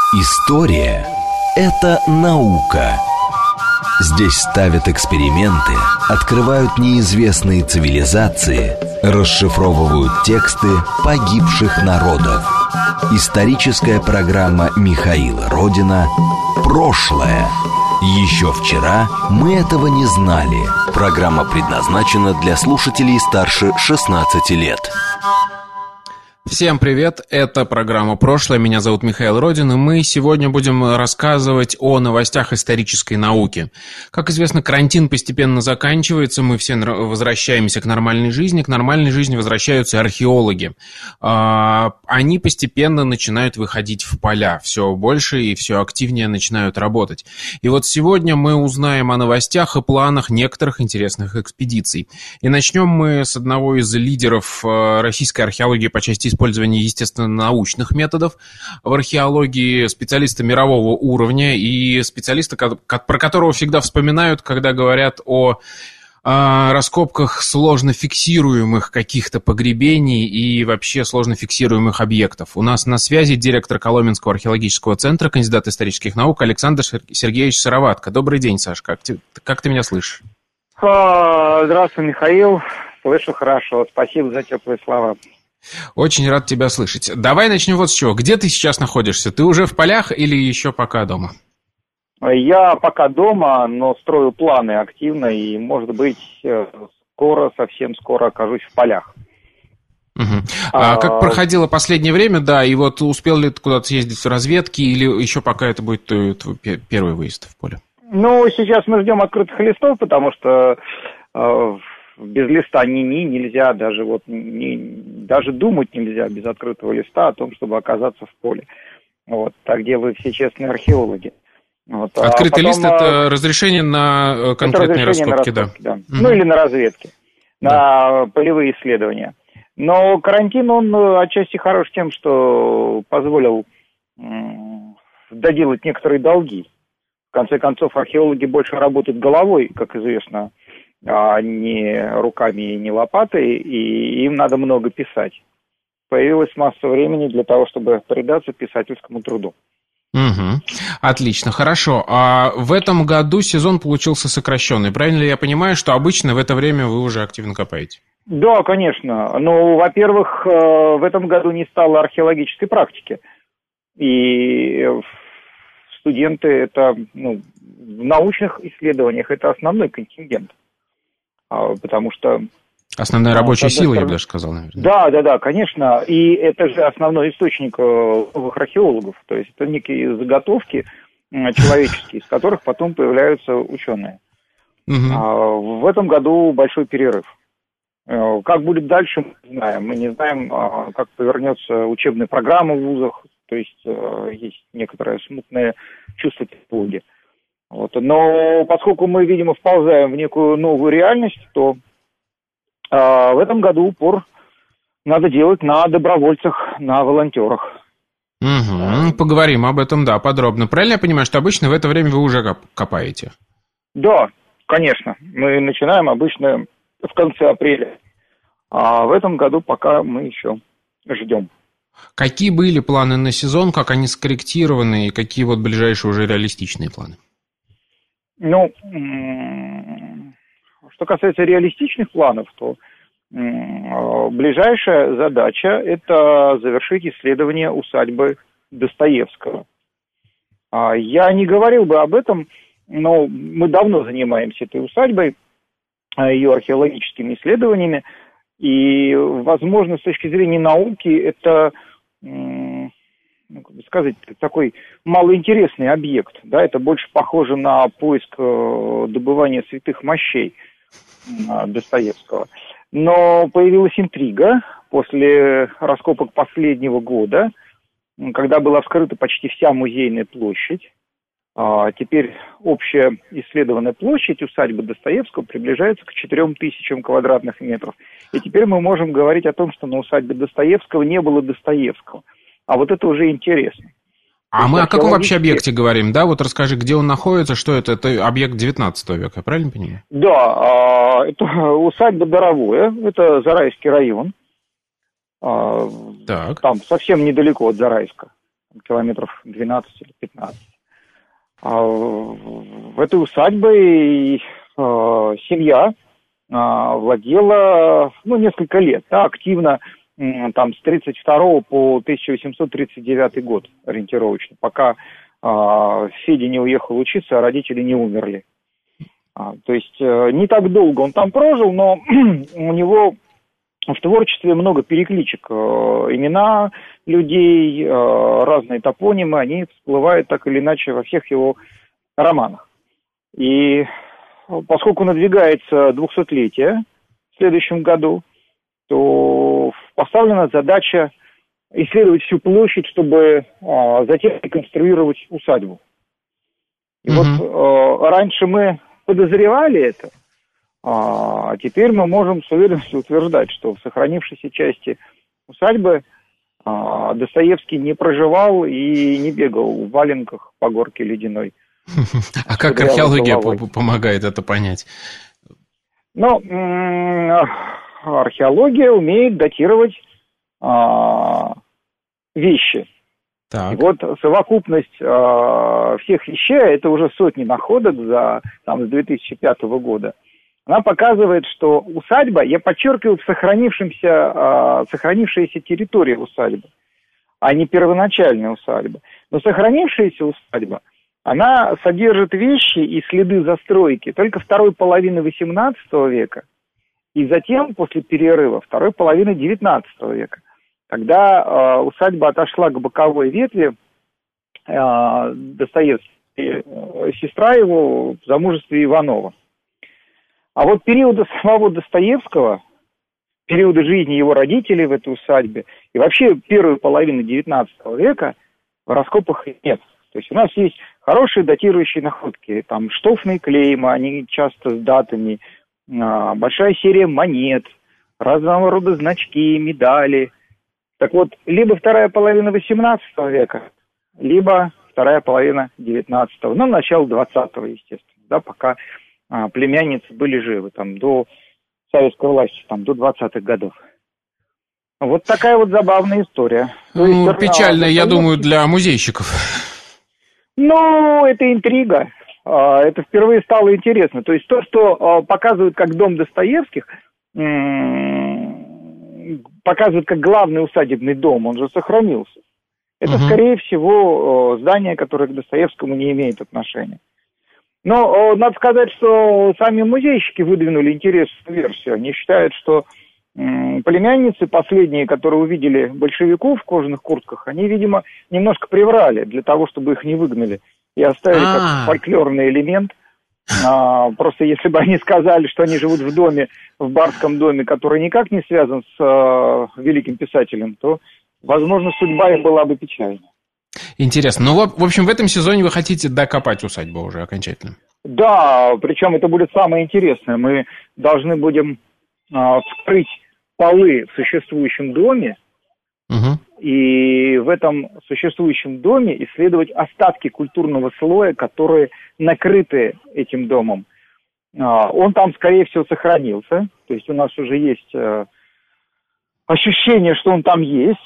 История – это наука. Здесь ставят эксперименты, открывают неизвестные цивилизации, расшифровывают тексты погибших народов. Историческая программа Михаила Родина «Прошлое». Еще вчера мы этого не знали. Программа предназначена для слушателей старше 16 лет. Всем привет, это программа «Прошлое», меня зовут Михаил Родин, и мы сегодня будем рассказывать о новостях исторической науки. Как известно, карантин постепенно заканчивается, мы все возвращаемся к нормальной жизни возвращаются археологи. Они постепенно начинают выходить в поля, все больше и все активнее начинают работать. И вот сегодня мы узнаем о новостях и планах некоторых интересных экспедиций. И начнем мы с одного из лидеров российской археологии по части использования естественно-научных методов в археологии, специалиста мирового уровня и специалиста, про которого всегда вспоминают, когда говорят о раскопках сложно фиксируемых каких-то погребений и вообще сложно фиксируемых объектов. У нас на связи директор Коломенского археологического центра, кандидат исторических наук Александр Сергеевич Сыроватко. Добрый день, Саш, как ты меня слышишь? Здравствуй, Михаил. Слышу хорошо. Спасибо за теплые слова. Очень рад тебя слышать. Давай начнем вот с чего. Где ты сейчас находишься? Ты уже в полях или еще пока дома? Я пока дома, но строю планы активно, и, может быть, совсем скоро окажусь в полях. Угу. Как проходило последнее время, да, и вот успел ли ты куда-то съездить в разведки, или еще пока это будет твой первый выезд в поле? Ну, сейчас мы ждем открытых листов, потому что без листа нельзя, даже думать нельзя без открытого листа о том, чтобы оказаться в поле. Вот, так делают все честные археологи. Вот. Открытый лист – это разрешение на конкретные раскопки, да. Угу. Ну, или на разведки, на полевые исследования. Но карантин, он отчасти хорош тем, что позволил доделать некоторые долги. В конце концов, археологи больше работают головой, как известно, а не руками и не лопатой, и им надо много писать. Появилась масса времени для того, чтобы предаться писательскому труду. Угу. Отлично, хорошо. А в этом году сезон получился сокращенный. Правильно ли я понимаю, что обычно в это время вы уже активно копаете? Да, конечно. Ну, во-первых, в этом году не стало археологической практики. И студенты это, в научных исследованиях это основной контингент. Потому что... Основная рабочая сила, я бы даже сказал, наверное. Да, конечно. И это же основной источник новых археологов. То есть это некие заготовки человеческие, из которых потом появляются ученые. Угу. В этом году большой перерыв. Как будет дальше, мы не знаем. Мы не знаем, как повернется учебная программа в вузах. То есть есть некоторое смутное чувство тревоги. Вот. Но поскольку мы, видимо, вползаем в некую новую реальность, то в этом году упор надо делать на добровольцах, на волонтерах. Угу. Поговорим об этом, да, подробно. Правильно я понимаю, что обычно в это время вы уже копаете? Да, конечно. Мы начинаем обычно в конце апреля. А в этом году пока мы еще ждем. Какие были планы на сезон, как они скорректированы, и какие вот ближайшие уже реалистичные планы? Ну, что касается реалистичных планов, то ближайшая задача – это завершить исследование усадьбы Достоевского. Я не говорил бы об этом, но мы давно занимаемся этой усадьбой, ее археологическими исследованиями, и, возможно, с точки зрения науки, это, такой малоинтересный объект. Да? Это больше похоже на поиск добывания святых мощей Достоевского. Но появилась интрига после раскопок последнего года, когда была вскрыта почти вся музейная площадь. Теперь общая исследованная площадь усадьбы Достоевского приближается к 4000 квадратных метров. И теперь мы можем говорить о том, что на усадьбе Достоевского не было Достоевского. А вот это уже интересно. А мы о каком вообще объекте говорим, да? Вот расскажи, где он находится, что это? Это объект 19 века, я правильно понимаю? Да, это усадьба Доровое, это Зарайский район. Так. Там совсем недалеко от Зарайска. километров 12 или 15. В этой усадьбе семья владела несколько лет, активно, там, с 1932 по 1839 год ориентировочно, пока Федя не уехал учиться, а родители не умерли. То есть не так долго он там прожил, но у него в творчестве много перекличек. Имена людей, разные топонимы, они всплывают так или иначе во всех его романах. И поскольку надвигается 200-летие в следующем году, то поставлена задача исследовать всю площадь, чтобы затем реконструировать усадьбу. И вот раньше мы подозревали это, а теперь мы можем с уверенностью утверждать, что в сохранившейся части усадьбы Достоевский не проживал и не бегал в валенках по горке ледяной. А как археология помогает это понять? Археология умеет датировать вещи. Так. И вот совокупность всех вещей, это уже сотни находок с 2005 года, она показывает, что усадьба, я подчеркиваю, сохранившаяся территория усадьбы, а не первоначальная усадьба. Но сохранившаяся усадьба, она содержит вещи и следы застройки только второй половины XVIII века и затем, после перерыва, второй половины XIX века. Когда усадьба отошла к боковой ветви, Достоевский, сестра его в замужестве Иванова. А вот периода самого Достоевского, периода жизни его родителей в этой усадьбе и вообще первой половины XIX века в раскопах нет. То есть у нас есть хорошие датирующие находки, там штофные клейма, они часто с датами, большая серия монет, разного рода значки, медали. Так вот, либо вторая половина XVIII века, либо вторая половина XIX, начало XX, естественно, пока племянницы были живы, до советской власти, до 20-х годов. Вот такая вот забавная история. Печальная, я думаю, для музейщиков. Это интрига. Это впервые стало интересно. То есть то, что показывают как дом Достоевских, показывают как главный усадебный дом, он же сохранился. Это, скорее всего, здание, которое к Достоевскому не имеет отношения. Но надо сказать, что сами музейщики выдвинули интересную версию. Они считают, что племянницы, последние, которые увидели большевиков в кожаных куртках, они, видимо, немножко приврали для того, чтобы их не выгнали и оставили как фольклорный элемент. Просто если бы они сказали, что они живут в доме, в барском доме, который никак не связан с великим писателем, то, возможно, судьба им была бы печальна. Интересно. В общем, в этом сезоне вы хотите докопать усадьбу уже окончательно? Да, причем это будет самое интересное. Мы должны будем вскрыть полы в существующем доме, и в этом существующем доме исследовать остатки культурного слоя, которые накрыты этим домом. Он там, скорее всего, сохранился. То есть у нас уже есть ощущение, что он там есть.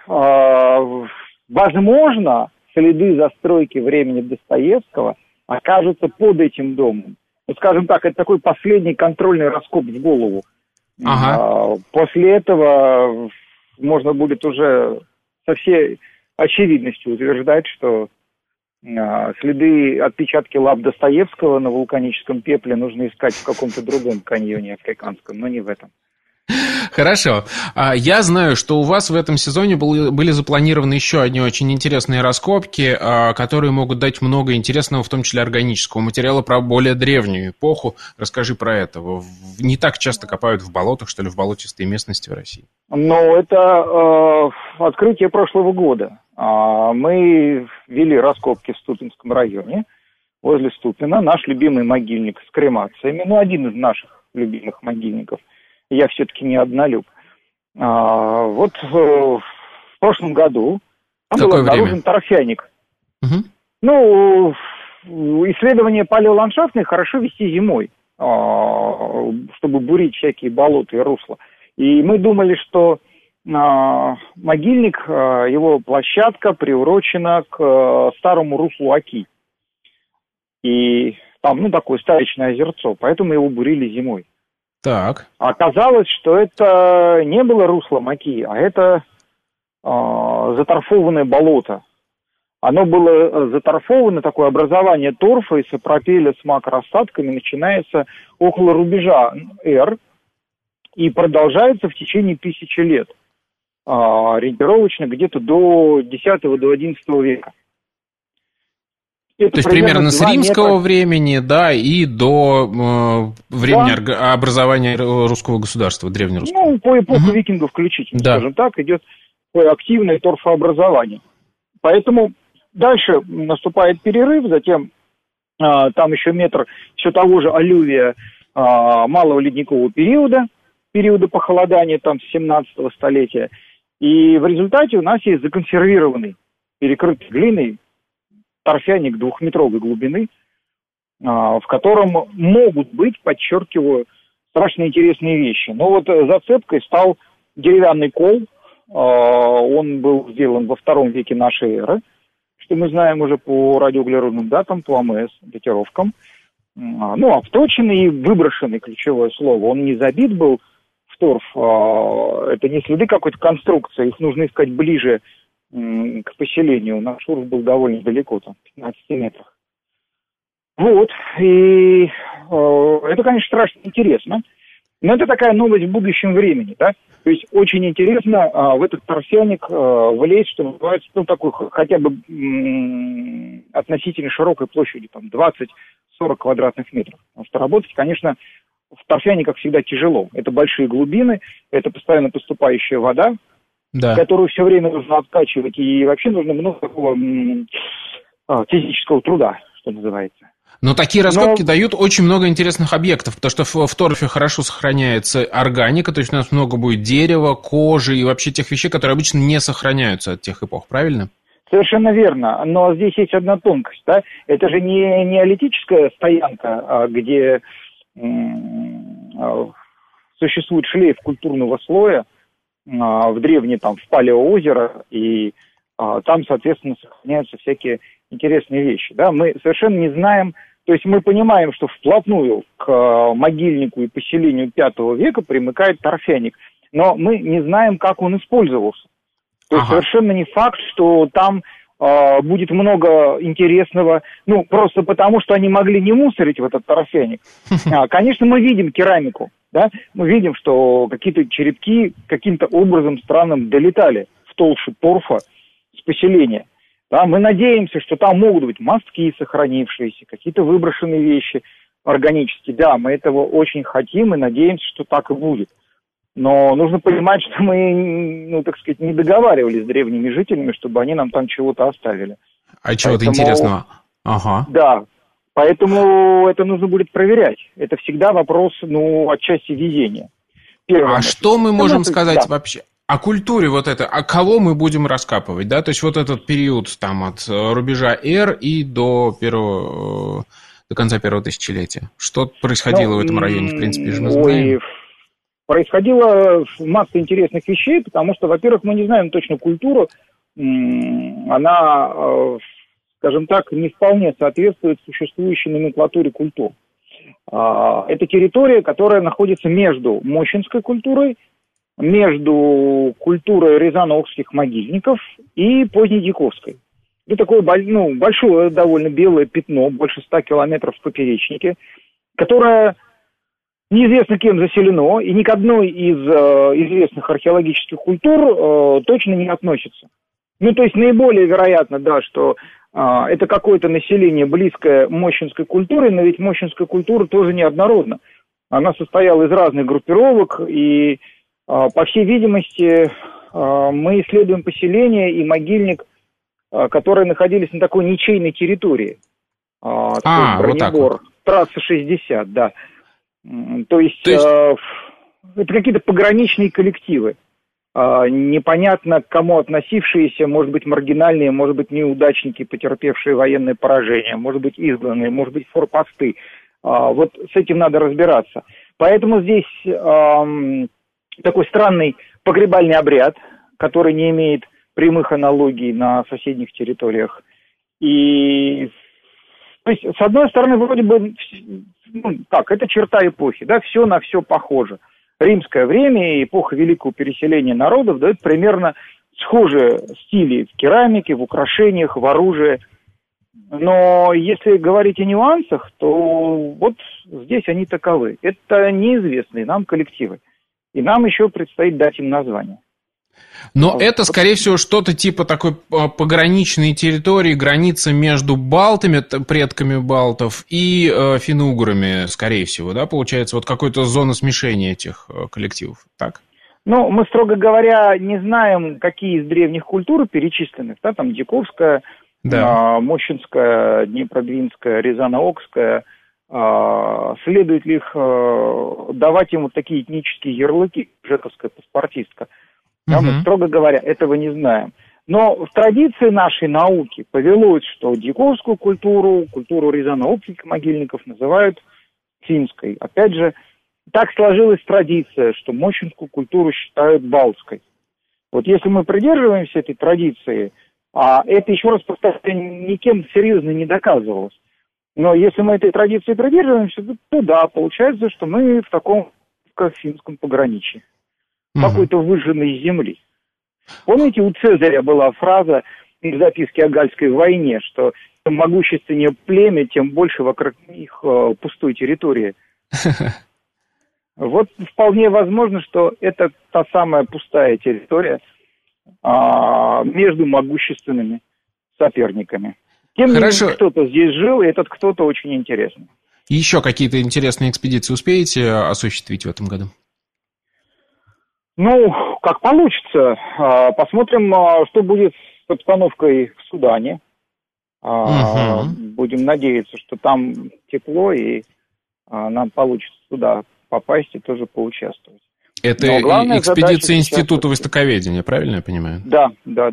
Возможно, следы застройки времени Достоевского окажутся под этим домом. Скажем так, это такой последний контрольный раскоп в голову. После этого можно будет уже со всей очевидностью утверждать, что следы, отпечатки лап Достоевского на вулканическом пепле нужно искать в каком-то другом каньоне африканском, но не в этом. Хорошо. Я знаю, что у вас в этом сезоне были запланированы еще одни очень интересные раскопки, которые могут дать много интересного, в том числе органического материала про более древнюю эпоху. Расскажи про это. Не так часто копают в болотах, что ли, в болотистой местности в России? Это открытие прошлого года. Мы вели раскопки в Ступинском районе, возле Ступина. Наш любимый могильник с кремациями, один из наших любимых могильников. Я все-таки не однолюб. В прошлом году там был обнаружен торфяник. Исследования палеоландшафтные хорошо вести зимой, чтобы бурить всякие болота и русла. И мы думали, что могильник, его площадка приурочена к старому руслу Оки. И там, такое старичное озерцо, поэтому его бурили зимой. Так. Оказалось, что это не было руслом Оки, а это заторфованное болото. Оно было заторфовано, такое образование торфа и сапропеля с макроостатками начинается около рубежа Р и продолжается в течение 1000 лет. Ориентировочно где-то до X до XI века. Это то есть примерно с римского времени, да, и до времени образования русского государства, древнерусского. По эпоху викингов включительно, скажем так, идет активное торфообразование. Поэтому дальше наступает перерыв, затем там еще метр все того же аллювия малого ледникового периода похолодания там с 17 столетия. И в результате у нас есть законсервированный, перекрытый глиной торфяник 2-метровой глубины, в котором могут быть, подчеркиваю, страшно интересные вещи. Но вот зацепкой стал деревянный кол. Он был сделан во II веке нашей эры, что мы знаем уже по радиоуглеродным датам, по АМС, датировкам. Обточенный и выброшенный, ключевое слово. Он не забит был в торф. Это не следы какой-то конструкции, их нужно искать ближе к поселению. Наш торф был довольно далеко, там, в 15 метрах. И это, конечно, страшно интересно. Но это такая новость в будущем времени, да? То есть очень интересно в этот торфяник влезть, что называется, такой хотя бы относительно широкой площади, там 20-40 квадратных метров. Потому что работать, конечно, в торфяниках всегда тяжело. Это большие глубины, это постоянно поступающая вода, которую все время нужно откачивать, и вообще нужно много такого физического труда, что называется. Но такие раскопки дают очень много интересных объектов, потому что в торфе хорошо сохраняется органика, то есть у нас много будет дерева, кожи и вообще тех вещей, которые обычно не сохраняются от тех эпох, правильно? Совершенно верно, но здесь есть одна тонкость, да? Это же не неолитическая стоянка, где существует шлейф культурного слоя в древние, там, в палеоозеро, и там, соответственно, сохраняются всякие интересные вещи, да? Мы совершенно не знаем. То есть мы понимаем, что вплотную к могильнику и поселению V века примыкает торфяник, но мы не знаем, как он использовался. То есть совершенно не факт, что там будет много интересного, просто потому, что они могли не мусорить в этот торфяник. Конечно, мы видим керамику, да, мы видим, что какие-то черепки каким-то образом странным долетали в толщу торфа с поселения. Да, мы надеемся, что там могут быть мостки сохранившиеся, какие-то выброшенные вещи органические. Да, мы этого очень хотим и надеемся, что так и будет. Но нужно понимать, что мы, не договаривались с древними жителями, чтобы они нам там чего-то оставили. Чего-то интересного. Ага. Да, поэтому это нужно будет проверять. Это всегда вопрос, отчасти везения. Что мы можем сказать вообще о культуре кого мы будем раскапывать, да? То есть вот этот период там от рубежа Р и до конца первого тысячелетия. Что происходило в этом районе, в принципе, же мы знаем? Происходила масса интересных вещей, потому что, во-первых, мы не знаем точно культуру. Она, скажем так, не вполне соответствует существующей номенклатуре культур. Это территория, которая находится между мощинской культурой, между культурой рязано-окских могильников и позднедиковской. Это такое большое довольно белое пятно, больше 100 километров в поперечнике, которое неизвестно кем заселено и ни к одной из известных археологических культур точно не относится. То есть наиболее вероятно, да, что это какое-то население близкое мощинской культуре, но ведь мощинская культура тоже неоднородна. Она состояла из разных группировок, и по всей видимости, мы исследуем поселение и могильник, которые находились на такой ничейной территории. Такой бронебор, трасса 60, да. То есть это какие-то пограничные коллективы, непонятно к кому относившиеся, может быть, маргинальные, может быть, неудачники, потерпевшие военное поражение, может быть, изгнанные, может быть, форпосты. С этим надо разбираться. Поэтому здесь такой странный погребальный обряд, который не имеет прямых аналогий на соседних территориях. И, то есть, с одной стороны, вроде бы, это черта эпохи, да, все на все похоже. Римское время и эпоха великого переселения народов дают примерно схожие стили в керамике, в украшениях, в оружии. Но если говорить о нюансах, то вот здесь они таковы. Это неизвестные нам коллективы. И нам еще предстоит дать им название. Но это, скорее всего, что-то типа такой пограничной территории, граница между балтами, предками балтов, и финно-уграми, скорее всего, да, получается, вот какая-то зона смешения этих коллективов, так? Ну, мы, строго говоря, не знаем, какие из древних культур перечисленных, да, там Дьяковская, да. Мощинская, Днепродвинская, Рязано-Окская, следует ли их давать им вот такие этнические ярлыки, жековская, паспортистка. Да, мы, строго говоря, этого не знаем. Но в традиции нашей науки повелось, что дьяковскую культуру Рязано-Окских могильников называют финской. Опять же, так сложилась традиция, что мощинскую культуру считают балтской. Вот если мы придерживаемся этой традиции, а это, еще раз повторяю, никем серьезно не доказывалось, но если мы этой традиции придерживаемся, то да, получается, что мы в таком финском пограничье. Какой-то выжженной земли. Помните, у Цезаря была фраза в записке о Гальской войне, что чем могущественнее племя, тем больше вокруг них пустой территории. Вот вполне возможно, что это та самая пустая территория между могущественными соперниками. Тем не менее, кто-то здесь жил, и этот кто-то очень интересный. Еще какие-то интересные экспедиции успеете осуществить в этом году? Ну, как получится. Посмотрим, что будет с обстановкой в Судане. Будем надеяться, что там тепло, и нам получится туда попасть и тоже поучаствовать. Это экспедиция Института востоковедения, правильно я понимаю? Да.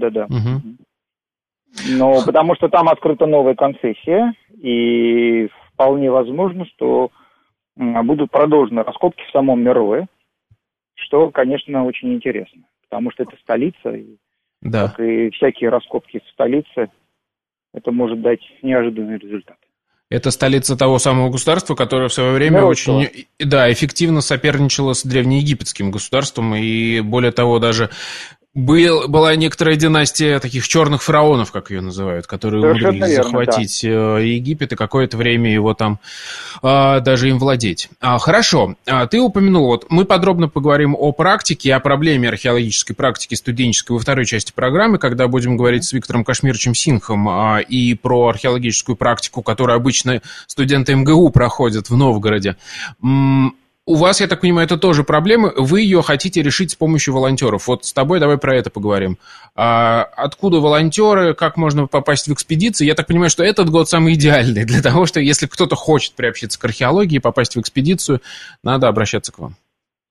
Но потому что там открыта новая концессия, и вполне возможно, что будут продолжены раскопки в самом Мерое, что, конечно, очень интересно, потому что это столица, и, да. Как и всякие раскопки в столице, это может дать неожиданный результат. Это столица того самого государства, которое в свое время очень эффективно соперничало с древнеегипетским государством, и более того, даже была некоторая династия таких черных фараонов, как ее называют, которые умудрились захватить Египет и какое-то время его там даже им владеть. Хорошо, ты упомянул, вот мы подробно поговорим о практике, о проблеме археологической практики студенческой во второй части программы, когда будем говорить с Виктором Кашмировичем Синхом и про археологическую практику, которую обычно студенты МГУ проходят в Новгороде. У вас, я так понимаю, это тоже проблема, вы ее хотите решить с помощью волонтеров. Вот с тобой давай про это поговорим. Откуда волонтеры, как можно попасть в экспедиции? Я так понимаю, что этот год самый идеальный для того, что если кто-то хочет приобщиться к археологии, попасть в экспедицию, надо обращаться к вам.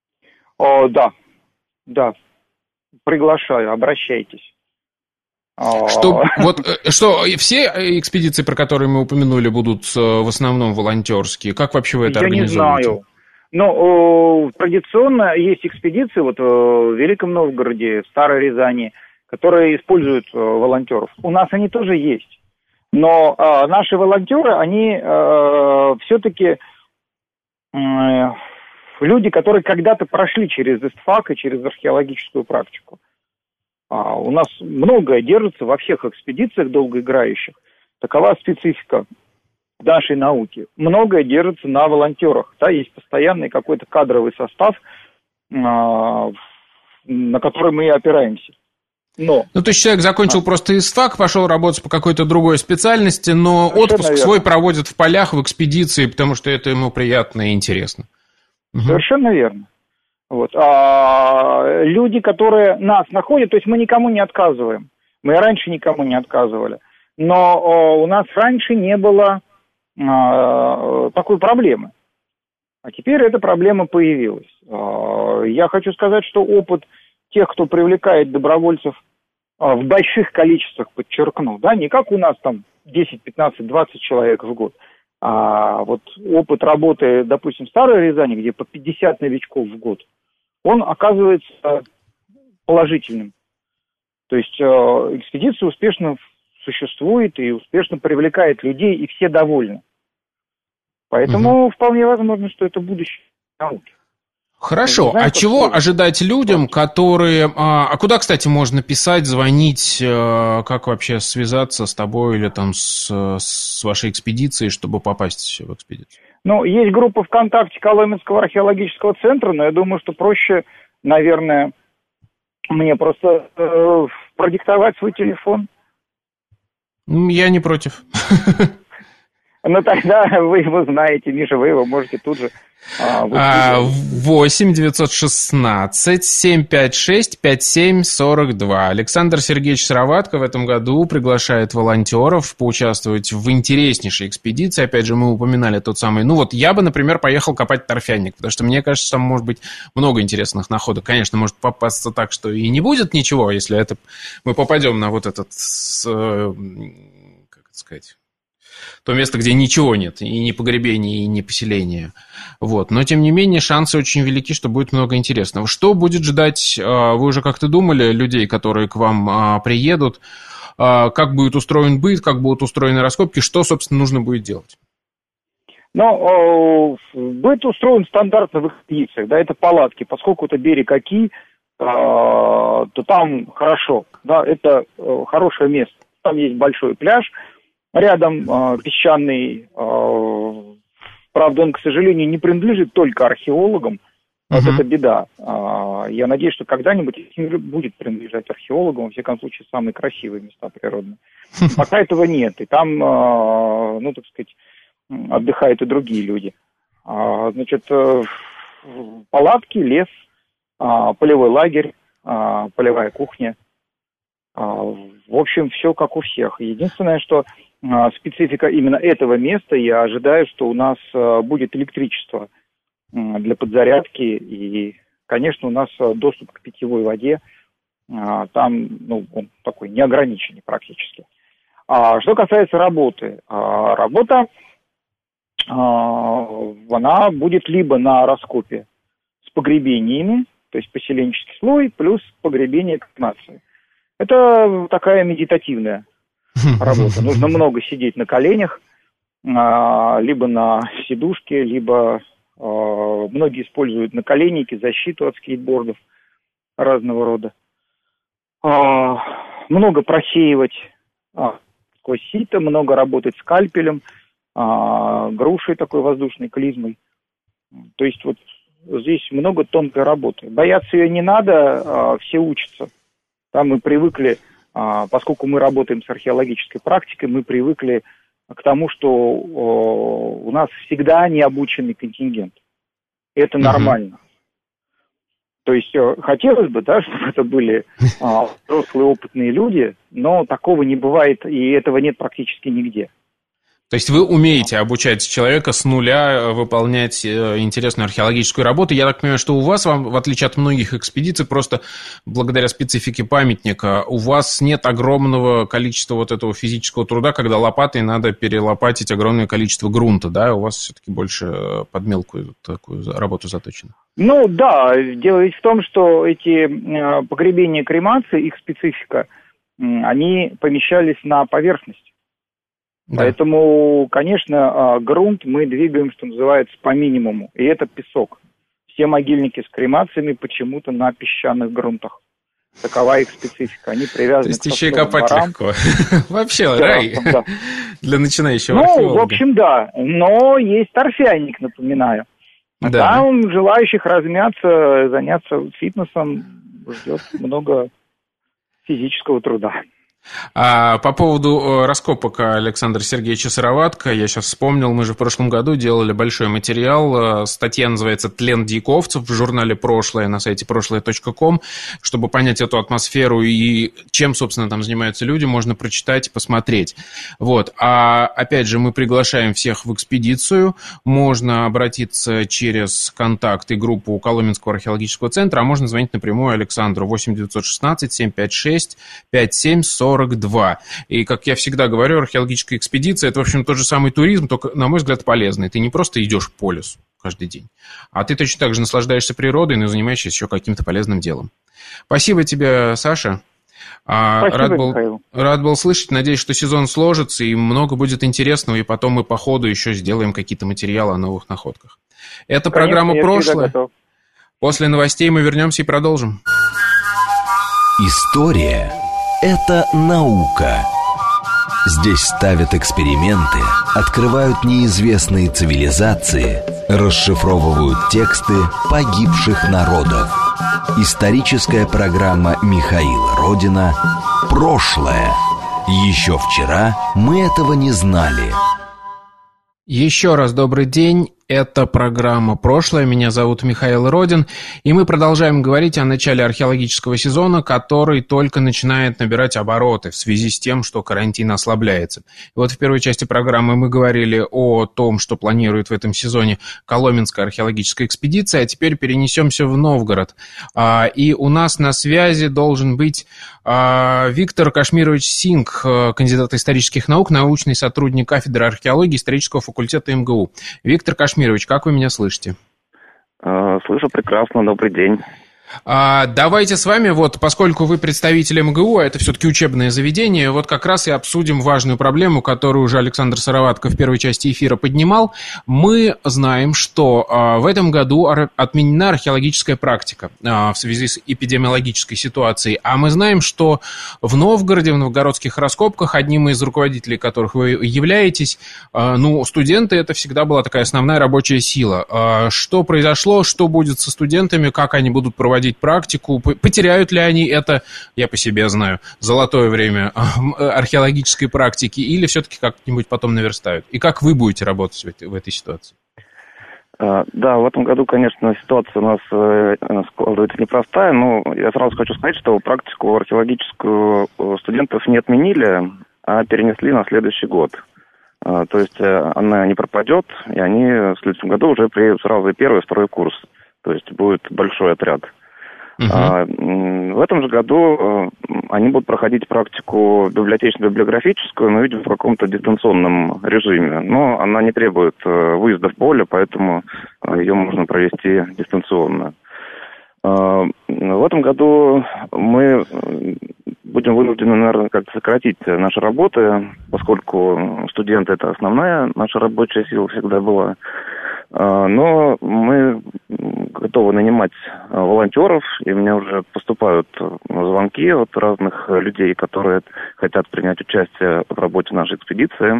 Да, приглашаю, обращайтесь. Что все экспедиции, про которые мы упомянули, будут в основном волонтерские? Как вообще вы это организуете? Я не знаю. Но традиционно есть экспедиции в Великом Новгороде, в Старой Рязани, которые используют волонтеров. У нас они тоже есть. Но наши волонтеры, они все-таки люди, которые когда-то прошли через ИСТФАК и через археологическую практику. У нас многое держится во всех экспедициях долгоиграющих. Такова специфика нашей науки. Многое держится на волонтерах. Да, есть постоянный какой-то кадровый состав, на который мы и опираемся. То есть человек закончил просто ИСТФАК, пошел работать по какой-то другой специальности, но совершенно отпуск свой проводит в полях, в экспедиции, потому что это ему приятно и интересно. Совершенно верно. Люди, которые нас находят, то есть мы никому не отказываем. Мы раньше никому не отказывали. Но у нас раньше не было такой проблемы. А теперь эта проблема появилась. Я хочу сказать, что опыт тех, кто привлекает добровольцев в больших количествах, подчеркну, да, не как у нас там 10, 15, 20 человек в год, а вот опыт работы, допустим, в Старой Рязани, где по 50 новичков в год, он оказывается положительным. То есть экспедиция успешно существует и успешно привлекает людей, и все довольны. Поэтому вполне возможно, что это будущее науки. Хорошо, а чего ожидать людям, которые... А куда, кстати, можно писать, звонить, как вообще связаться с тобой или там с вашей экспедицией, чтобы попасть в экспедицию? Ну, есть группа ВКонтакте Коломенского археологического центра, но я думаю, что проще, наверное, мне просто продиктовать свой телефон. Я не против. Ну, тогда вы его знаете, Миша, вы его можете тут же... 8-916-756-5742. Александр Сергеевич Сыроватко в этом году приглашает волонтеров поучаствовать в интереснейшей экспедиции. Опять же, мы упоминали тот самый... Ну вот, я бы, например, поехал копать торфяник, потому что мне кажется, там может быть много интересных находок. Конечно, может попасться так, что и не будет ничего, если это мы попадем на вот этот... как это сказать... то место, где ничего нет, и ни погребения, и ни поселения. Вот. Но, тем не менее, шансы очень велики, что будет много интересного. Что будет ждать, вы уже как-то думали, людей, которые к вам приедут, как будет устроен быт, как будут устроены раскопки, что, собственно, нужно будет делать? Ну, быт устроен стандартно в экспедициях, да, это палатки, поскольку это берег Оки, то там хорошо, да, это хорошее место, там есть большой пляж, рядом песчаный, правда, он, к сожалению, не принадлежит только археологам. Вот это беда. Я надеюсь, что когда-нибудь будет принадлежать археологам, во всяком случае, самые красивые места природные. Пока этого нет. И там, ну, так сказать, отдыхают и другие люди. Значит, палатки, лес, полевой лагерь, полевая кухня. В общем, все как у всех. Единственное, что специфика именно этого места, я ожидаю, что у нас будет электричество для подзарядки, и, конечно, у нас доступ к питьевой воде там, ну, он такой неограниченный практически. Что касается работы, работа, она будет либо на раскопе с погребениями, то есть поселенческий слой, плюс погребение кремации. Это такая медитативная работа. Нужно много сидеть на коленях, либо на сидушке, либо многие используют наколенники, защиту от скейтбордов разного рода. Много просеивать сквозь сито, много работать скальпелем, грушей такой воздушной, клизмой. То есть вот здесь много тонкой работы. Бояться ее не надо, все учатся. Там мы привыкли, поскольку мы работаем с археологической практикой, мы привыкли к тому, что у нас всегда необученный контингент. Это нормально. То есть хотелось бы, да, чтобы это были взрослые опытные люди, но такого не бывает, и этого нет практически нигде. То есть вы умеете обучать человека с нуля выполнять интересную археологическую работу. Я так понимаю, что у вас, в отличие от многих экспедиций, просто благодаря специфике памятника, у вас нет огромного количества вот этого физического труда, когда лопатой надо перелопатить огромное количество грунта, да? У вас все-таки больше под мелкую такую работу заточено. Ну да, дело ведь в том, что эти погребения кремации, их специфика, они помещались на поверхность. Да. Поэтому, конечно, грунт мы двигаем, что называется, по минимуму. И это песок. Все могильники с кремациями почему-то на песчаных грунтах. Такова их специфика. Они привязаны к... То есть еще и копать легко. Вообще, рай для начинающего археолога. Ну, в общем, да. Но есть торфяник, напоминаю. Там желающих размяться, заняться фитнесом ждет много физического труда. По поводу раскопок Александра Сергеевича Сыроватко, я сейчас вспомнил, мы же в прошлом году делали большой материал, статья называется «Тлен дьяковцев» в журнале «Прошлое» на сайте прошлое.ком. Чтобы понять эту атмосферу и чем, собственно, там занимаются люди, можно прочитать и посмотреть. Вот. А опять же, мы приглашаем всех в экспедицию, можно обратиться через контакт и группу Коломенского археологического центра, а можно звонить напрямую Александру 8 916 756 5742. 42. И, как я всегда говорю, археологическая экспедиция – это, в общем, тот же самый туризм, только, на мой взгляд, полезный. Ты не просто идешь по лесу каждый день, а ты точно так же наслаждаешься природой, но занимаешься еще каким-то полезным делом. Спасибо тебе, Саша. Спасибо, рад был слышать. Надеюсь, что сезон сложится, и много будет интересного, и потом мы по ходу еще сделаем какие-то материалы о новых находках. Это программа «Прошлое». После новостей мы вернемся и продолжим. История – это наука. Здесь ставят эксперименты, открывают неизвестные цивилизации, расшифровывают тексты погибших народов. Историческая программа Михаила Родина «Прошлое». Еще вчера мы этого не знали. Еще раз добрый день. Это программа «Прошлое». Меня зовут Михаил Родин. И мы продолжаем говорить о начале археологического сезона, который только начинает набирать обороты в связи с тем, что карантин ослабляется. И вот в первой части программы мы говорили о том, что планирует в этом сезоне Коломенская археологическая экспедиция, а теперь перенесемся в Новгород. И у нас на связи должен быть Виктор Кашмирович Синг, кандидат исторических наук, научный сотрудник кафедры археологии исторического факультета МГУ. Виктор Кашмирович, как вы меня слышите? Слышу прекрасно, добрый день. Давайте с вами, вот, поскольку вы представитель МГУ, а это все-таки учебное заведение, вот как раз и обсудим важную проблему, которую уже Александр Сыроватко в первой части эфира поднимал. Мы знаем, что в этом году отменена археологическая практика в связи с эпидемиологической ситуацией, а мы знаем, что в Новгороде, в новгородских раскопках, одним из руководителей которых вы являетесь, студенты — это всегда была такая основная рабочая сила. Что произошло, что будет со студентами, как они будут проводить практику, потеряют ли они это, я по себе знаю, золотое время археологической практики, или все-таки как-нибудь потом наверстают? И как вы будете работать в этой ситуации? Да, в этом году, конечно, ситуация у нас складывается непростая, но я сразу хочу сказать, что практику археологическую студентов не отменили, а перенесли на следующий год. То есть она не пропадет, и они в следующем году уже приедут сразу и первый, и второй курс. То есть будет большой отряд. В этом же году они будут проходить практику библиотечно-библиографическую, но, видимо, в каком-то дистанционном режиме. Но она не требует выезда в поле, поэтому ее можно провести дистанционно. В этом году мы будем вынуждены, наверное, как-то сократить наши работы, поскольку студенты – это основная наша рабочая сила всегда была. Но мы готовы нанимать волонтеров, и у меня уже поступают звонки от разных людей, которые хотят принять участие в работе нашей экспедиции.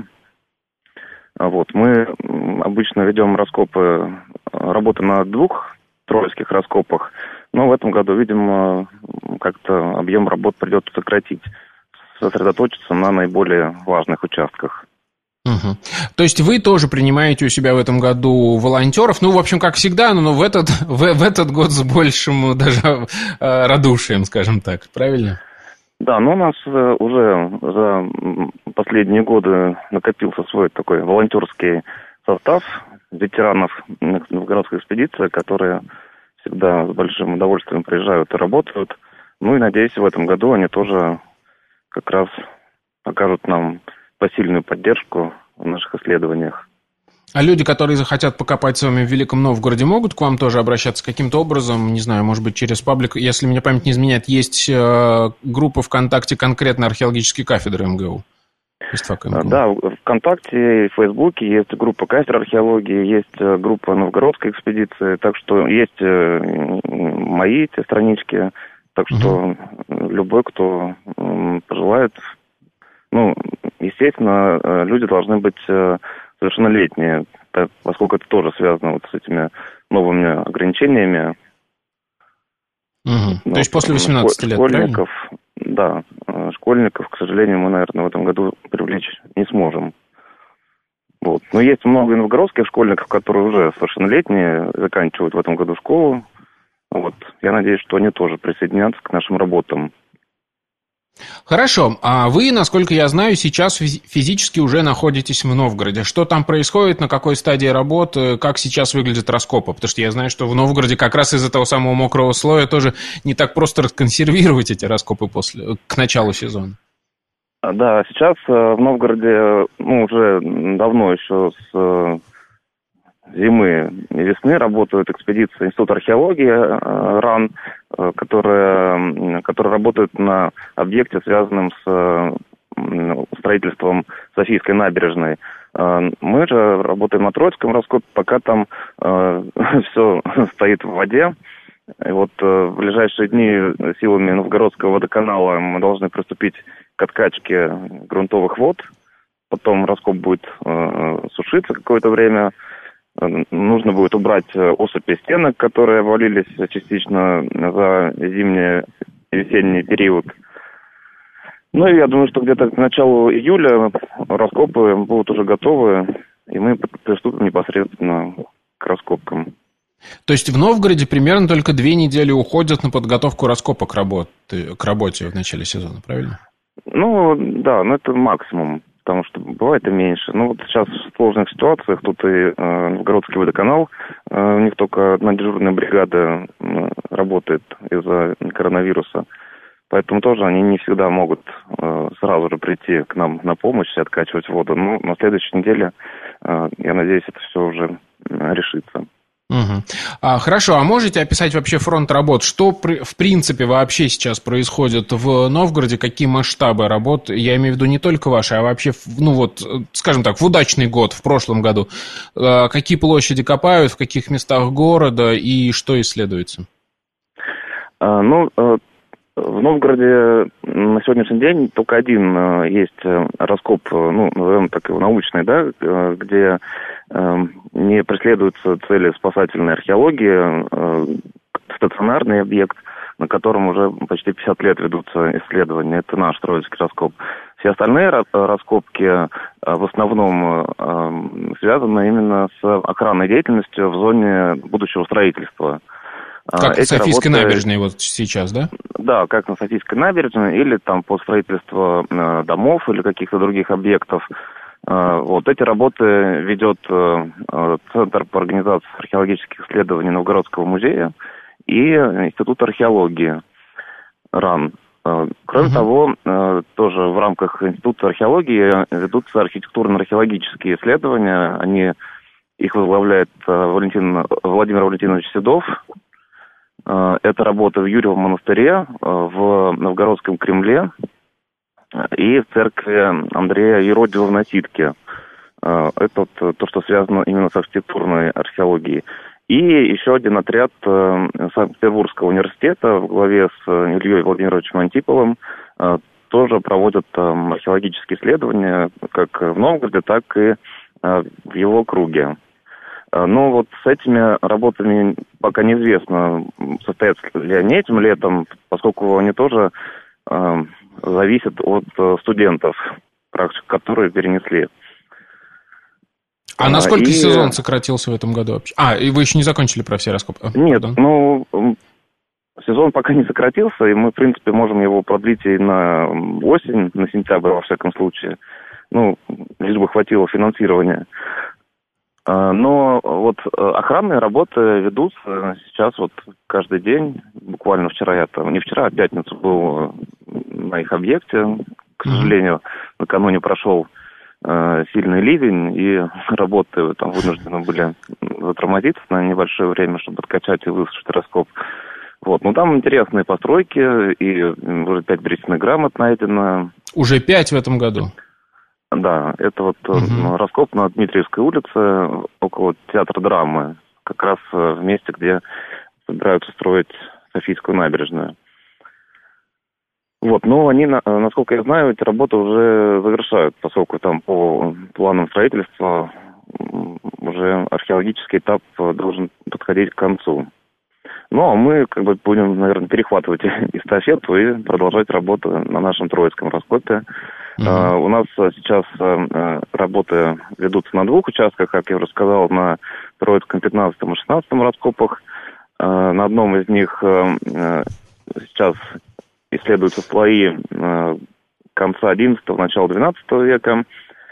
Мы обычно ведем работы на 2 троицких раскопах, но в этом году, видимо, как-то объем работ придется сократить, сосредоточиться на наиболее важных участках. Угу. То есть вы тоже принимаете у себя в этом году волонтеров, в общем, как всегда, но в этот год с большим даже радушием, скажем так, правильно? Да, у нас уже за последние годы накопился свой такой волонтерский состав ветеранов новгородской экспедиции, которые всегда с большим удовольствием приезжают и работают. И, надеюсь, в этом году они тоже как раз окажут нам посильную поддержку в наших исследованиях. А люди, которые захотят покопать с вами в Великом Новгороде, могут к вам тоже обращаться каким-то образом, не знаю, может быть, через паблик? Если мне память не изменяет, есть группа ВКонтакте конкретно археологической кафедры МГУ. Да, ВКонтакте и в Фейсбуке есть группа кафедры археологии, есть группа новгородской экспедиции, так что есть мои эти странички, так что любой, кто пожелает. Естественно, люди должны быть совершеннолетние, поскольку это тоже связано с этими новыми ограничениями. То есть после 18 лет, школьников, правильно? Да, школьников, к сожалению, мы, наверное, в этом году привлечь не сможем. Но есть много новгородских школьников, которые уже совершеннолетние, заканчивают в этом году школу. Я надеюсь, что они тоже присоединятся к нашим работам. Хорошо. А вы, насколько я знаю, сейчас физически уже находитесь в Новгороде. Что там происходит, на какой стадии работы, как сейчас выглядят раскопы? Потому что я знаю, что в Новгороде как раз из-за того самого мокрого слоя тоже не так просто расконсервировать эти раскопы к началу сезона. Да, сейчас в Новгороде, уже давно еще с зимы и весны работают экспедиции Института археологии РАН, которые работают на объекте, связанном с строительством Софийской набережной. Мы же работаем на Троицком раскопе, пока там все стоит в воде. И вот в ближайшие дни силами Новгородского водоканала мы должны приступить к откачке грунтовых вод. Потом раскоп будет сушиться какое-то время. Нужно будет убрать осыпи стенок, которые обвалились частично за зимний и весенний период. Ну и я думаю, что где-то к началу июля раскопы будут уже готовы, и мы приступим непосредственно к раскопкам. То есть в Новгороде примерно только 2 недели уходят на подготовку раскопа к работе в начале сезона, правильно? Да, это максимум, потому что бывает и меньше. Вот сейчас в сложных ситуациях, тут и Новгородский водоканал, у них только одна дежурная бригада работает из-за коронавируса. Поэтому тоже они не всегда могут сразу же прийти к нам на помощь и откачивать воду. Но на следующей неделе, я надеюсь, это все уже решится. Угу. Хорошо, а можете описать вообще фронт работ? Что в принципе вообще сейчас происходит в Новгороде? Какие масштабы работ? Я имею в виду не только ваши, а вообще, скажем так, в удачный год, в прошлом году. Какие площади копают, в каких местах города и что исследуется? В Новгороде на сегодняшний день только один есть раскоп, назовем так его научный, да, где не преследуются цели спасательной археологии, стационарный объект, на котором уже почти 50 лет ведутся исследования. Это наш Троицкий раскоп. Все остальные раскопки в основном связаны именно с охранной деятельностью в зоне будущего строительства. Как на Софийской набережной вот сейчас, да? Да, как на Софийской набережной, или там по строительству домов или каких-то других объектов. Эти работы ведет Центр по организации археологических исследований Новгородского музея и Институт археологии РАН. Кроме того, тоже в рамках Института археологии ведутся архитектурно-археологические исследования. Их возглавляет Владимир Валентинович Седов. Это работа в Юрьевом монастыре, в Новгородском Кремле и в церкви Андрея Еродиева в Наситке. Это то, что связано именно с архитектурной археологией. И еще один отряд Санкт-Петербургского университета в главе с Ильей Владимировичем Антиповым тоже проводят археологические исследования как в Новгороде, так и в его округе. Но с этими работами пока неизвестно, состоятся ли они этим летом, поскольку они тоже зависят от студентов, которые перенесли. А насколько сезон сократился в этом году вообще? И вы еще не закончили про все раскопки? Нет, сезон пока не сократился, и мы, в принципе, можем его продлить и на осень, на сентябрь, во всяком случае. Лишь бы хватило финансирования. Но охранные работы ведутся сейчас каждый день. Буквально вчера а пятницу был на их объекте. К сожалению, накануне прошел сильный ливень, и работы там вынуждены были затормозиться на небольшое время, чтобы откачать и высушить раскоп. Там интересные постройки, и уже 5 бричных грамот найдено. Уже 5 в этом году? Да, это раскоп на Дмитриевской улице, около театра драмы, как раз в месте, где собираются строить Софийскую набережную. Они, насколько я знаю, эти работы уже завершают, поскольку там по планам строительства уже археологический этап должен подходить к концу. А мы будем, наверное, перехватывать эстафету и продолжать работу на нашем Троицком раскопе. У нас сейчас работы ведутся на 2 участках, как я уже сказал, на Троицком 15 и 16 раскопах. На одном из них сейчас исследуются слои конца XI, начала XII века.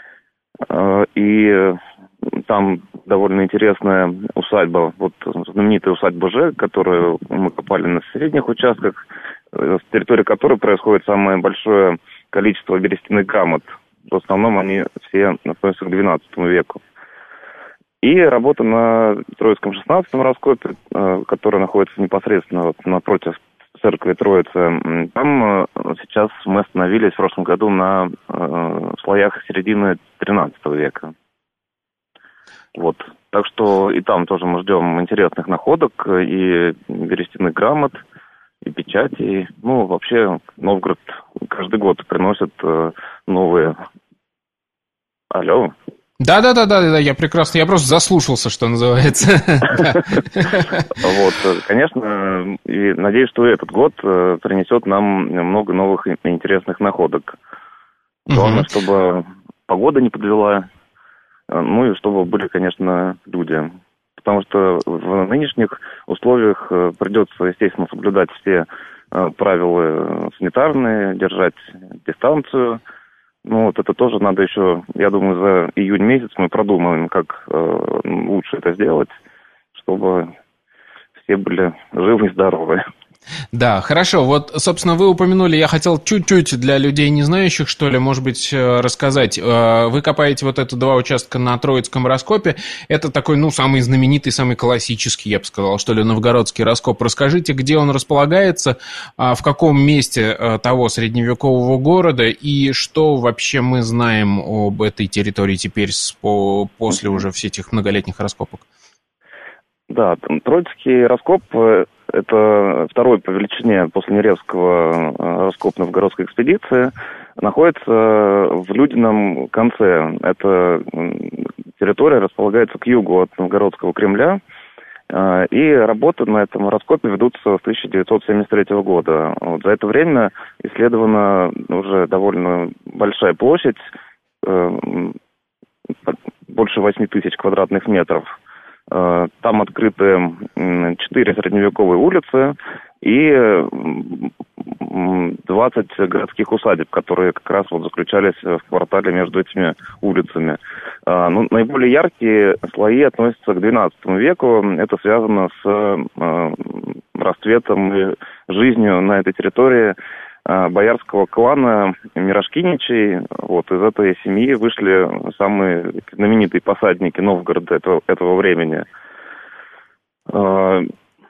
И там довольно интересная усадьба, знаменитая усадьба Ж, которую мы копали на средних участках, с территории которой происходит самое большое количество берестяных грамот. В основном они все относятся к XII веку. И работа на Троицком 16-м раскопе, который находится непосредственно вот напротив церкви Троицы. Там сейчас мы остановились в прошлом году на слоях середины XIII века. Вот. Так что и там тоже мы ждем интересных находок, и берестяных грамот, и печати. Ну, вообще, Новгород каждый год приносит новые... Алло? Да, я прекрасно, я просто заслушался, что называется. Вот, конечно, и надеюсь, что этот год принесет нам много новых и интересных находок. Главное, чтобы погода не подвела, ну и чтобы были, конечно, люди. Потому что в нынешних условиях придется, естественно, соблюдать все правила санитарные, держать дистанцию. Ну, вот это тоже надо еще, я думаю, за июнь месяц мы продумаем, как лучше это сделать, чтобы все были живы и здоровы. Да, хорошо. Вот, собственно, вы упомянули, я хотел чуть-чуть для людей, не знающих, что ли, может быть, рассказать. Вы копаете вот это 2 участка на Троицком раскопе. Это такой, ну, самый знаменитый, самый классический, я бы сказал, что ли, новгородский раскоп. Расскажите, где он располагается, в каком месте того средневекового города, и что вообще мы знаем об этой территории теперь после уже всех этих многолетних раскопок? Да, Троицкий раскоп – это второй по величине после Неревского раскоп новгородской экспедиции, находится в Людином конце. Эта территория располагается к югу от Новгородского Кремля, и работы на этом раскопе ведутся с 1973 года. Вот за это время исследована уже довольно большая площадь, больше 8 тысяч квадратных метров. Там открыты 4 средневековые улицы и 20 городских усадеб, которые как раз вот заключались в квартале между этими улицами. Ну, наиболее яркие слои относятся к XII веку. Это связано с расцветом и жизнью на этой территории боярского клана Мирошкиничей. Вот из этой семьи вышли самые знаменитые посадники Новгорода этого времени. Ну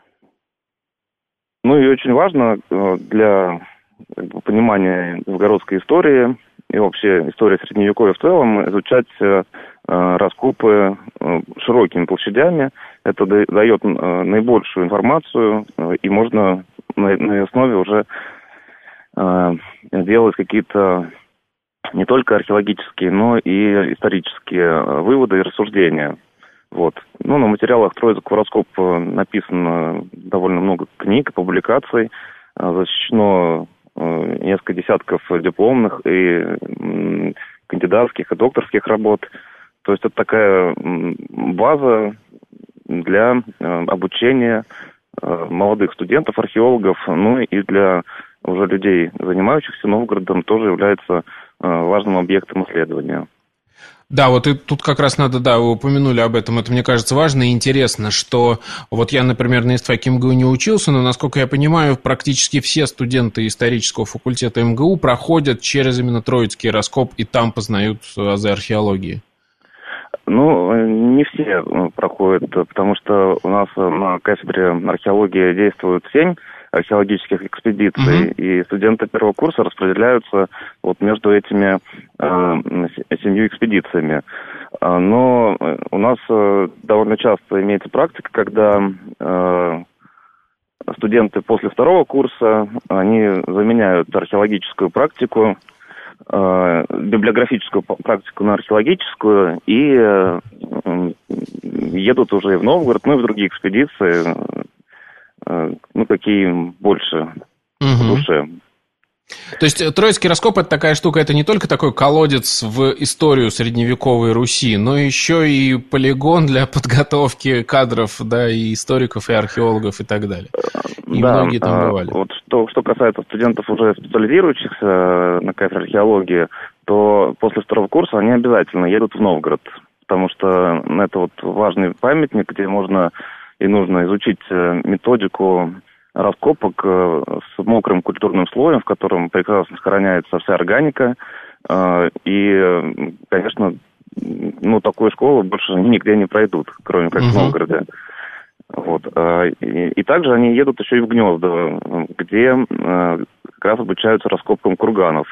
и очень важно для понимания новгородской истории и вообще истории Средневековья в целом изучать раскопы широкими площадями. Это дает наибольшую информацию, и можно на ее основе уже делать какие-то не только археологические, но и исторические выводы и рассуждения. Вот. Ну, на материалах Троицкого раскопа написано довольно много книг, публикаций, защищено несколько десятков дипломных и кандидатских и докторских работ. То есть это такая база для обучения молодых студентов, археологов, ну и для уже людей, занимающихся Новгородом, тоже является важным объектом исследования. Да, вот и тут как раз надо, да, вы упомянули об этом, это, мне кажется, важно и интересно, что вот я, например, на истфаке МГУ не учился, но, насколько я понимаю, практически все студенты исторического факультета МГУ проходят через именно Троицкий раскоп и там познают азы археологии. Ну, не все проходят, потому что у нас на кафедре археологии действуют 7 археологических экспедиций, и студенты первого курса распределяются вот между этими 7 экспедициями. Но у нас довольно часто имеется практика, когда студенты после второго курса, они заменяют археологическую практику, библиографическую практику на археологическую и едут уже и в Новгород, ну и в другие экспедиции, ну, какие им больше по душе. То есть Троицкий раскоп – это такая штука, это не только такой колодец в историю средневековой Руси, но еще и полигон для подготовки кадров, да, и историков, и археологов, и так далее. И да, многие там бывали. Вот что касается студентов, уже специализирующихся на кафедре археологии, то после второго курса они обязательно едут в Новгород, потому что это вот важный памятник, где можно и нужно изучить методику раскопок с мокрым культурным слоем, в котором прекрасно сохраняется вся органика. И, конечно, такую школу больше нигде не пройдут, кроме как в Новгороде. Вот. И также они едут еще и в Гнездово, где как раз обучаются раскопкам курганов.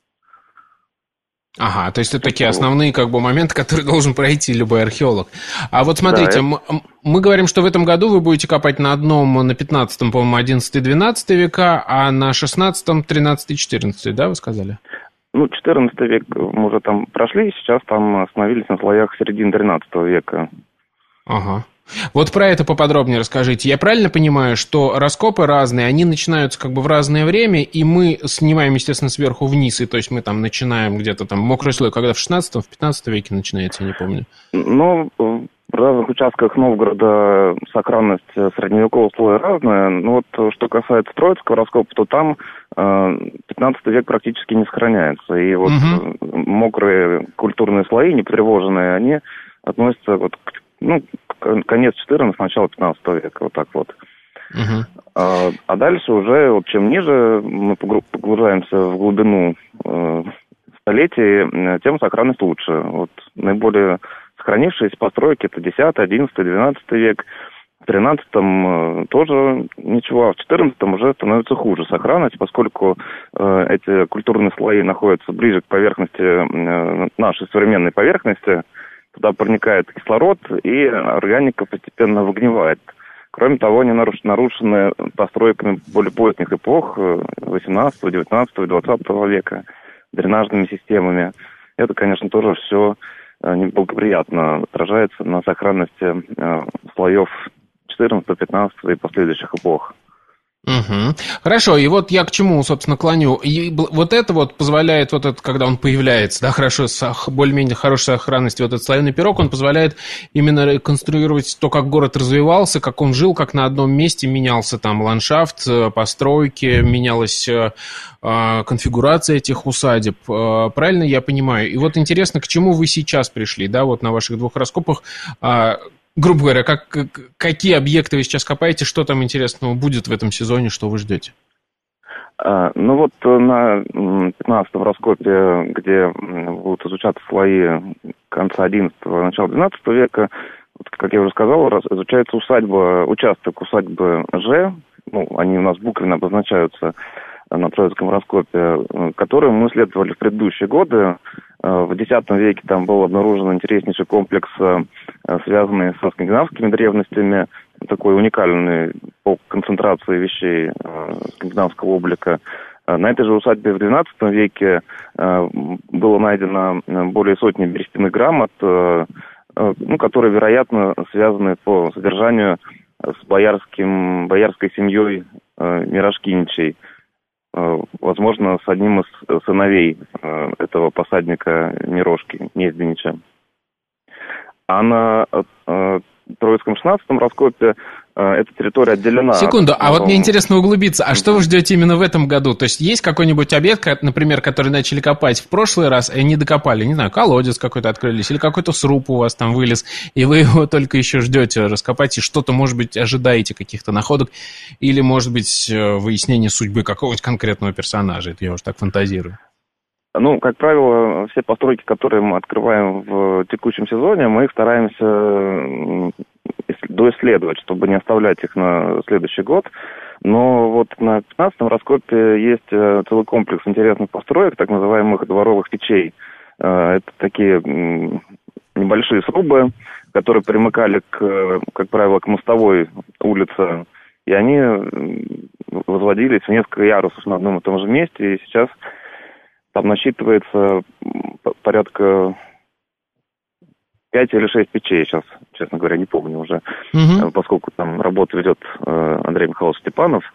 Ага, то есть это такие основные моменты, которые должен пройти любой археолог. А вот смотрите, мы говорим, что в этом году вы будете копать на 15-м, по-моему, 11-12 века, а на 16-м, 13-14, да, вы сказали? 14 век мы уже там прошли, сейчас там остановились на слоях середины 13 века. Ага. Вот про это поподробнее расскажите. Я правильно понимаю, что раскопы разные, они начинаются в разное время, и мы снимаем, естественно, сверху вниз, и то есть мы там начинаем где-то там мокрый слой, когда в 16-м, в 15 веке начинается, я не помню. В разных участках Новгорода сохранность средневекового слоя разная. Что касается Троицкого раскопа, то там 15 век практически не сохраняется. И мокрые культурные слои, непотревоженные, они относятся конец 14, начало 15 века, вот так вот. А дальше уже, чем ниже мы погружаемся в глубину столетий, тем сохранность лучше. Наиболее сохранившиеся постройки — это 10, 11, 12 век. В 13-м тоже ничего, а в 14-м уже становится хуже сохранность, поскольку эти культурные слои находятся ближе к поверхности, нашей современной поверхности. Туда проникает кислород, и органика постепенно выгнивает. Кроме того, они нарушены постройками более поздних эпох, 18, 19, 20 века, дренажными системами. Это, конечно, тоже все неблагоприятно отражается на сохранности слоев 14, 15 и последующих эпох. Угу. Хорошо, и я к чему, собственно, клоню. И это позволяет, когда он появляется, да, хорошо, более-менее хорошей сохранности, этот слоеный пирог, он позволяет именно реконструировать то, как город развивался, как он жил, как на одном месте менялся там ландшафт, постройки, менялась конфигурация этих усадеб. Правильно я понимаю? И интересно, к чему вы сейчас пришли, да, на ваших двух раскопах. Грубо говоря, какие объекты вы сейчас копаете, что там интересного будет в этом сезоне, что вы ждете? На 15-м раскопе, где будут изучаться слои конца 11-го, начала 12 века, как я уже сказал, изучается участок усадьбы Ж, они у нас буквенно обозначаются на Троицком раскопе, который мы исследовали в предыдущие годы. В X веке там был обнаружен интереснейший комплекс, связанный со скандинавскими древностями, такой уникальный по концентрации вещей скандинавского облика. На этой же усадьбе в XII веке было найдено более сотни берестяных грамот, которые, вероятно, связаны по содержанию с боярской семьей Мирошкиничей. Возможно, с одним из сыновей этого посадника Мирошки, Незденича. А на Троицком 16-м раскопе эта территория отделена. Секунду, мне интересно углубиться. А что вы ждете именно в этом году? То есть есть какой-нибудь объект, например, который начали копать в прошлый раз и не докопали? Не знаю, колодец какой-то открылись, или какой-то сруб у вас там вылез, и вы его только еще ждете раскопать, и что-то, может быть, ожидаете каких-то находок, или, может быть, выяснение судьбы какого-нибудь конкретного персонажа. Это я уже так фантазирую. Как правило, все постройки, которые мы открываем в текущем сезоне, мы их стараемся доисследовать, чтобы не оставлять их на следующий год. Но на 15-м раскопе есть целый комплекс интересных построек, так называемых дворовых печей. Это такие небольшие срубы, которые примыкали, как правило, к мостовой улице, и они возводились в несколько ярусов на одном и том же месте, и сейчас там насчитывается порядка 5 или 6 печей, сейчас, честно говоря, не помню уже, поскольку там работу ведет Андрей Михайлович Степанов.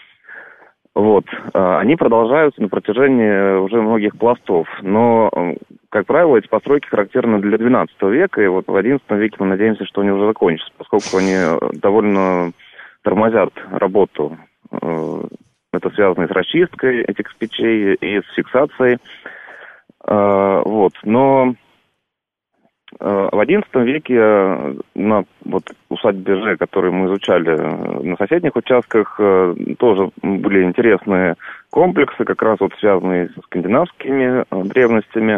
Они продолжаются на протяжении уже многих пластов, но, как правило, эти постройки характерны для XII века, и в XI веке мы надеемся, что они уже закончатся, поскольку они довольно тормозят работу. Это связано и с расчисткой этих печей, и с фиксацией. Но В XI веке на усадьбе Ж, которую мы изучали на соседних участках, тоже были интересные комплексы, как раз связанные с скандинавскими древностями.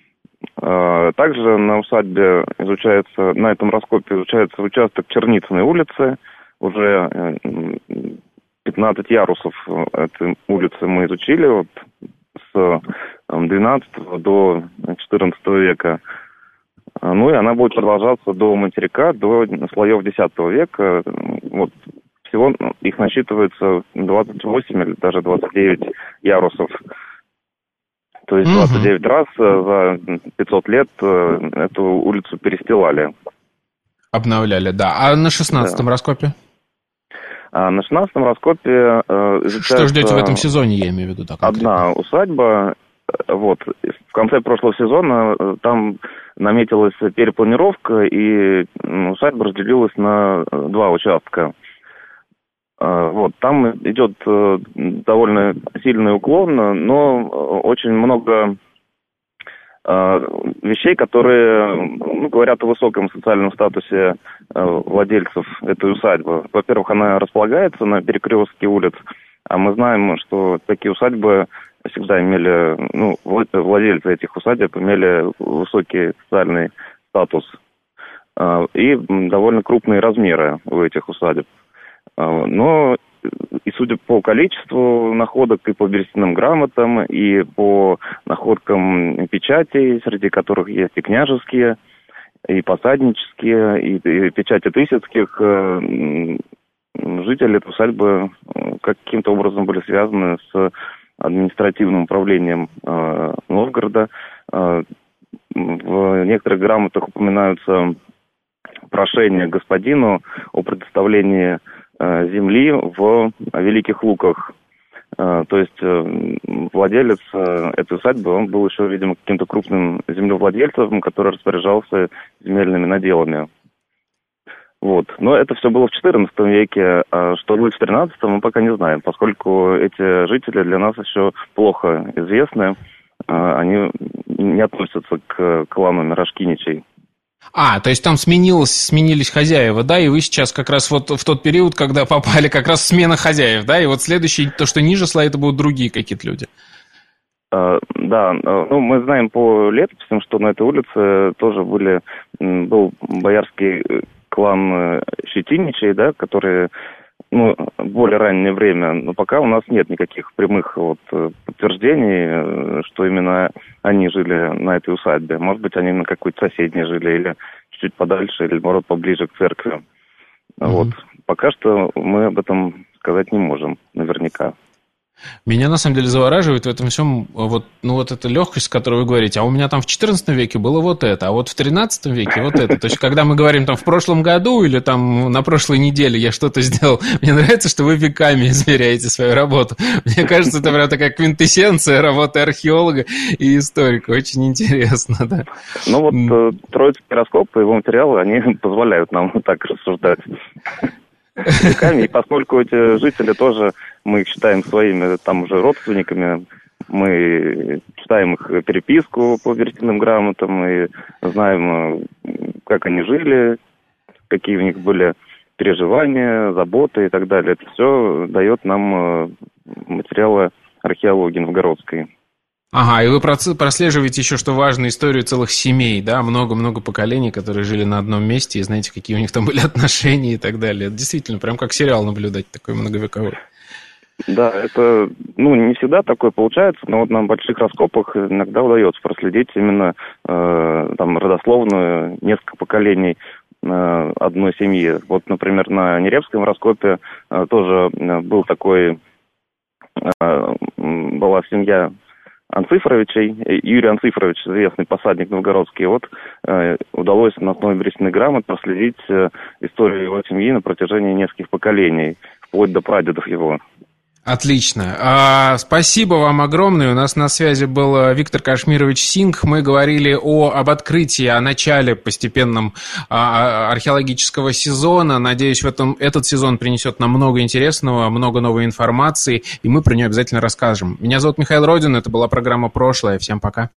Также на усадьбе на этом раскопе изучается участок Черницыной улицы. Уже 15 ярусов этой улицы мы изучили с 12 до 14 века. Ну и она будет продолжаться до материка, до слоев X века. Всего их насчитывается 28 или даже 29 ярусов. То есть 29 раз за 500 лет эту улицу перестилали. Обновляли, да. А на 16-м раскопе? А на 16-м раскопе что ждете в этом сезоне, я имею в виду? Так, одна усадьба. В конце прошлого сезона там наметилась перепланировка, и усадьба разделилась на 2 участка. Там идет довольно сильный уклон, но очень много вещей, которые говорят о высоком социальном статусе владельцев этой усадьбы. Во-первых, она располагается на перекрестке улиц, а мы знаем, что такие усадьбы всегда имели, владельцы этих усадеб имели высокий социальный статус и довольно крупные размеры у этих усадеб. Но и судя по количеству находок и по берестяным грамотам, и по находкам печатей, среди которых есть и княжеские, и посаднические, и печати тысяцких, жители этой усадьбы каким-то образом были связаны с административным управлением Новгорода. В некоторых грамотах упоминаются прошения господину о предоставлении земли в Великих Луках. То есть владелец этой усадьбы, он был еще, видимо, каким-то крупным землевладельцем, который распоряжался земельными наделами. Но это все было в XIV веке, а что будет в XIII, мы пока не знаем, поскольку эти жители для нас еще плохо известны, они не относятся к клану Мирошкиничей. То есть там сменились хозяева, да, и вы сейчас как раз в тот период, когда попали, как раз смена хозяев, да, и следующий, то, что ниже слоя, это будут другие какие-то люди. Да, мы знаем по летописям, что на этой улице тоже был боярский клан Щетиничей, да, которые, в более раннее время, но пока у нас нет никаких прямых подтверждений, что именно они жили на этой усадьбе. Может быть, они на какой-то соседней жили, или чуть-чуть подальше, или, наоборот, поближе к церкви. Пока что мы об этом сказать не можем, наверняка. Меня, на самом деле, завораживает в этом всем эта легкость, о которой вы говорите. А у меня там в XIV веке было это, а в XIII веке это. То есть, когда мы говорим в прошлом году или на прошлой неделе я что-то сделал, мне нравится, что вы веками измеряете свою работу. Мне кажется, это прям такая квинтэссенция работы археолога и историка. Очень интересно, да. Троицкий раскоп и его материалы, они позволяют нам так рассуждать. И поскольку эти жители тоже, мы их считаем своими уже родственниками, мы читаем их переписку по берестяным грамотам и знаем, как они жили, какие у них были переживания, заботы и так далее. Это все дает нам материалы археологии новгородской. И вы прослеживаете еще, что важно, историю целых семей, да, много-много поколений, которые жили на одном месте, и знаете, какие у них там были отношения и так далее. Это действительно прям как сериал наблюдать, такой многовековой. Да, это, не всегда такое получается, но на больших раскопах иногда удается проследить именно родословную, несколько поколений одной семьи. Например, на Неревском раскопе тоже была семья Анцифровичей. Юрий Анцифрович, известный посадник новгородский, удалось на основе берестяных грамот проследить историю его семьи на протяжении нескольких поколений, вплоть до прадедов его. Отлично. Спасибо вам огромное. У нас на связи был Виктор Кашмирович Сингх. Мы говорили об открытии, о начале постепенном археологического сезона. Надеюсь, этот сезон принесет нам много интересного, много новой информации, и мы про нее обязательно расскажем. Меня зовут Михаил Родин, это была программа «Прошлое». Всем пока.